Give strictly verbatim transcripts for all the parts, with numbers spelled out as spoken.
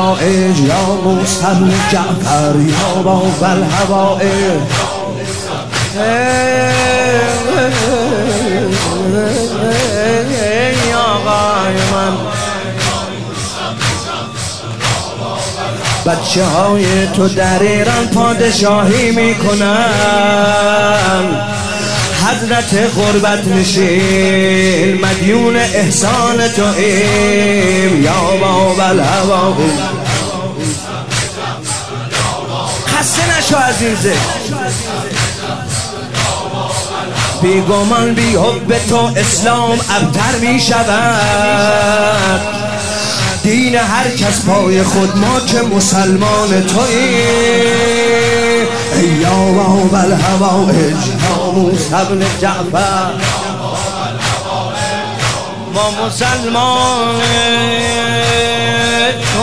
الهوائج یا موسی بن جعفر یا باب الهوائج. ای آقای من، بچه های تو در ایران پادشاهی میکنن، حضرت غربت نشین مدیون احسان تو ایم یا باب الهوائج. خسته نشو عزیزه، بیگمان بی حب تو اسلام ابتر می شود. دین هر کس پای خود، ما که مسلمان تویی. یا باب الهوائج یا موسی بن جعفر، ما مسلمان تو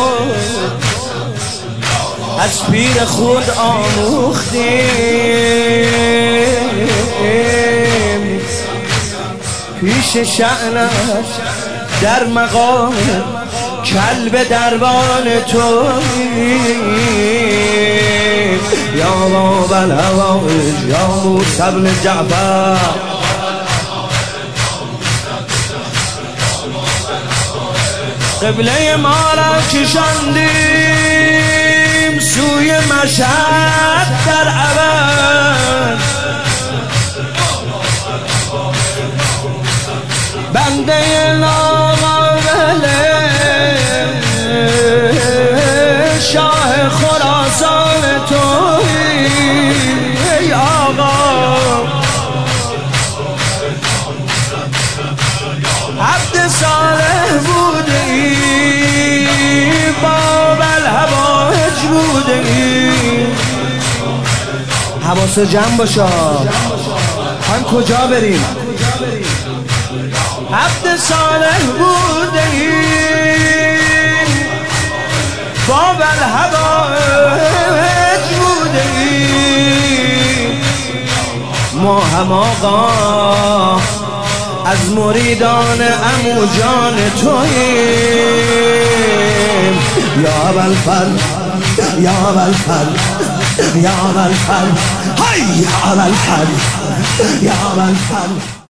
از پیر خود آموختیم، پیش شأنش در مقام کلب دربان توییم. یا باب الهوائج یا موسی بن جعفر، قبله ما را کشاندیم سوی مشهد در ابد. بنده ناقابله شاه خراسان تویی. ای آقا عبد صالح بودی، باب الهوائج بودی. حواس جمع باشه، هم کجا بریم؟ عبد صالح بودی، باب الهوائج بودی. ما هم آقا از مریدان عمو جان توییم. یا ابوالفضل یا ابوالفضل یا ابوالفضل، هی یا ابوالفضل یا ابوالفضل.